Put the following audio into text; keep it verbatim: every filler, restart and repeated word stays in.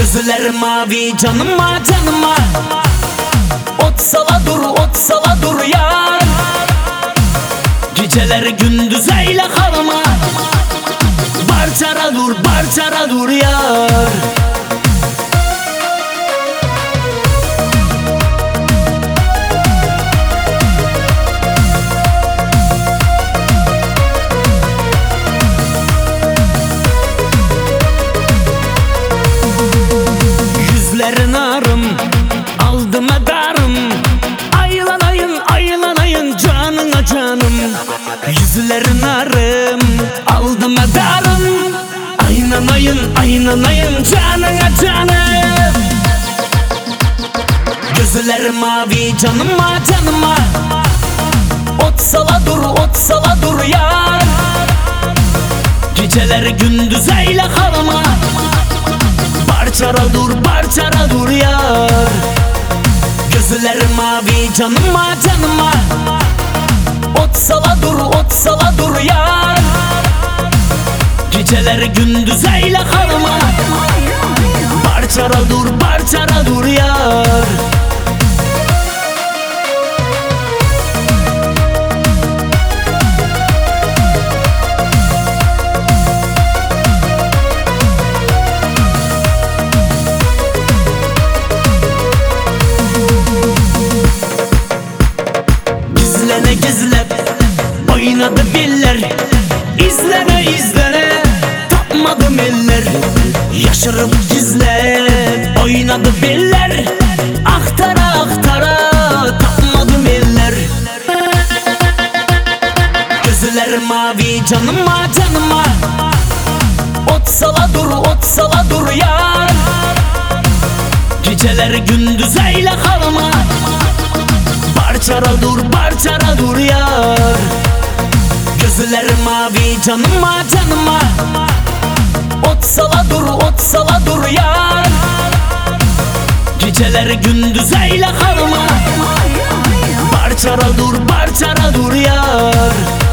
Gözler mavi canıma canıma. Ot sala dur, ot sala dur yar. Geceler gündüz eyle kalma. Barçara dur, barçara dur yar. Yüzlerin arım, aldım edarım. Aylanayın, aylanayın canına canım. Yüzlerin arım, aldım edarım. Aylanayın, aylanayın canına canım. Gözler mavi canıma canıma. Ot sala dur, ot sala dur yar. Geceler gündüz eyle kalma. Barçara dur, barçara dur yar. Gözler mavi canıma canıma. Ot sala dur, ot sala dur yar. Geceler gündüz eyle kalma. Barçara dur, barçara dur yar. Gizlene gizlet oynadı biller. İzlene izlene tapmadım eller. Yaşarıp gizlet oynadı biller. Aktara aktara tapmadım eller. Gözler mavi canıma canıma. Ot sala dur, ot sala dur yar. Geceler gündüz eyle kalma. Barçara dur, barçara dur yar. Gözler mavi canıma canıma. Ot sala dur, ot sala dur yar. Geceler gündüz eyle kalma. Barçara dur, barçara dur yar.